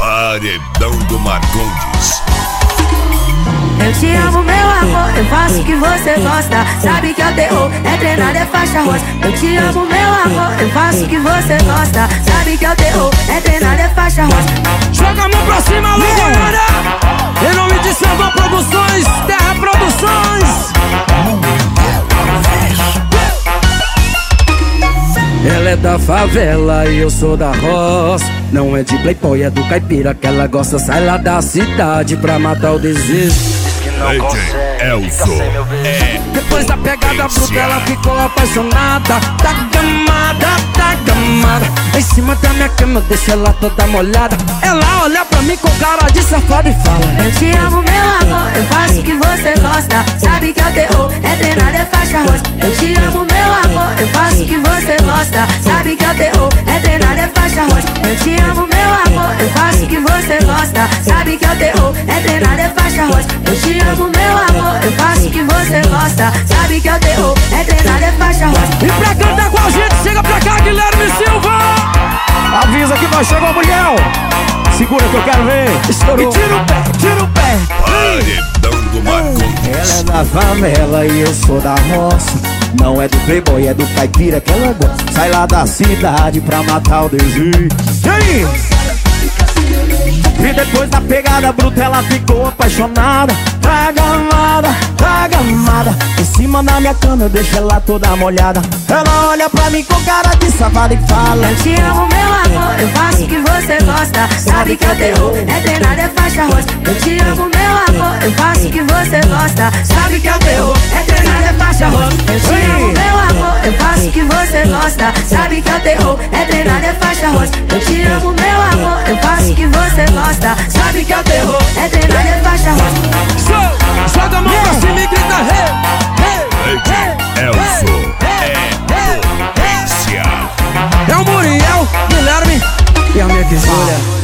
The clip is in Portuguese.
Paredão do Marcondes. Eu te amo, meu amor, eu faço o que você gosta. Sabe que é o terror, é treinado, é faixa rosa. Eu te amo, meu amor, eu faço o que você gosta. Sabe que é o terror, é treinado, é faixa rosa. Joga a mão pra cima, alô, Goiânia! Em nome de Salva Produções, Terra Produções. Ela é da favela e eu sou da roça. Não é de playboy, é do caipira que ela gosta. Sai lá da cidade pra matar o desejo. Depois da pegada bruta ela ficou apaixonada. Tá gamada. Em cima da minha cama eu deixo ela toda molhada. Ela olha pra mim com cara de safada e fala: eu te amo, meu amor, eu faço o que você gosta. Sabe que é o terror, é treinado, é faixa rosa. Eu te amo, meu amor, eu faço o que você gosta. Sabe que é o terror, é treinado, é faixa rosa. Eu te amo, meu amor, eu faço o que você gosta. Sabe que é o terror, é treinado, é faixa rosa. Eu te amo, meu amor, eu faço o que você gosta. Sabe que é o terror, é treinado, é faixa rosa. E pra cantar com a gente, chega pra cá, Guilherme Silva. Avisa que nós chegamos, Miguel. Segura que eu quero ver. Estourou. E tira o pé. Paredão do Marcondes. Ela é da favela e eu sou da roça. Não é do playboy, é do caipira que ela gosta. Sai lá da cidade pra matar o desejo. E aí? E depois da pegada bruta ela ficou apaixonada. Tá gamada. Em cima da minha cama eu deixo ela toda molhada. Ela olha pra mim com cara de safada e fala: eu te amo, meu amor, eu faço o que você gosta. Sabe que é o terror, é treinado, é faixa rosa. Eu te amo, meu amor, eu faço o que você gosta. Sabe que é o terror, é treinado, é faixa rosa. Eu te amo, meu amor, eu faço o que você gosta. Sabe que é o terror, é treinado, é faixa rosa. Eu te amo, meu amor, eu faço o que você gosta. Sabe que é o terror, é treinado, é faixa rosa. Joga a mão pra cima e grita: Potência. É o Muriel, Guilherme e a minha Júlia.